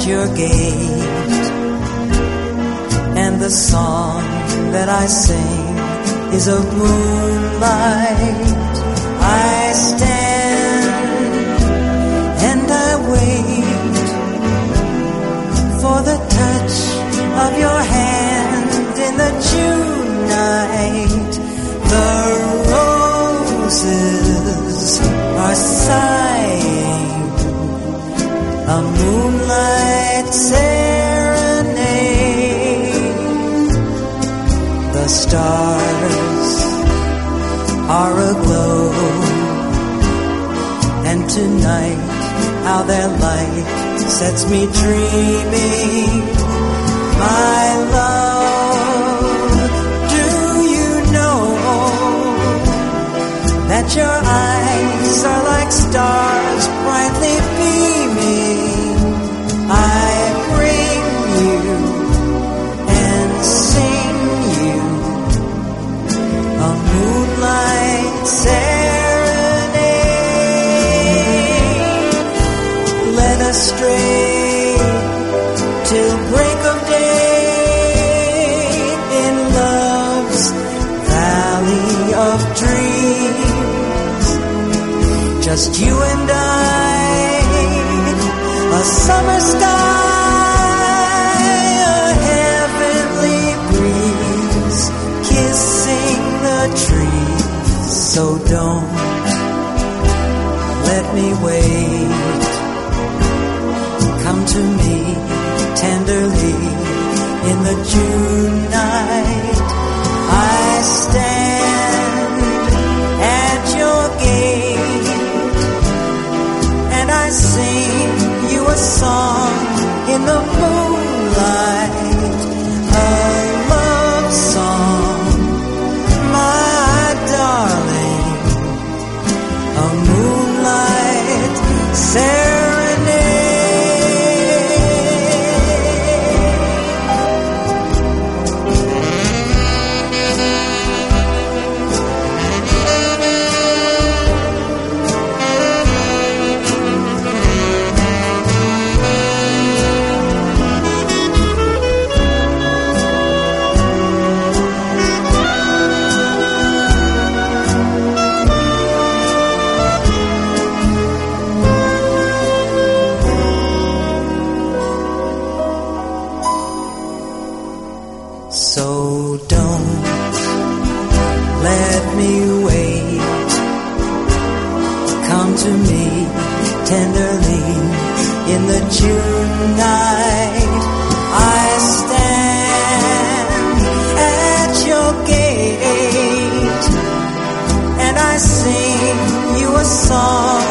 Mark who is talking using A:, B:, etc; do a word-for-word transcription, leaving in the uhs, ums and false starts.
A: at your gate, and the song that I sing is of moonlight. I stand and I wait for the touch of your hand in the June night. The roses are sighing a moonlight serenade. The stars are aglow, and tonight how their light sets me dreaming. My love, do you know that your eyes are like stars brightly beaming? I bring you and sing you a moonlight serenade. Led astray till break of day in love's valley of dreams. Just you and I, a summer sky, a heavenly breeze, kissing the trees. So don't let me wait. Come to me tenderly in the June night. I stand at your gate, and I sing you a song in the moonlight, a love song, my darling, a moonlight serenade. So don't let me wait. Come to me tenderly in the June night. I stand at your gate, and I sing you a song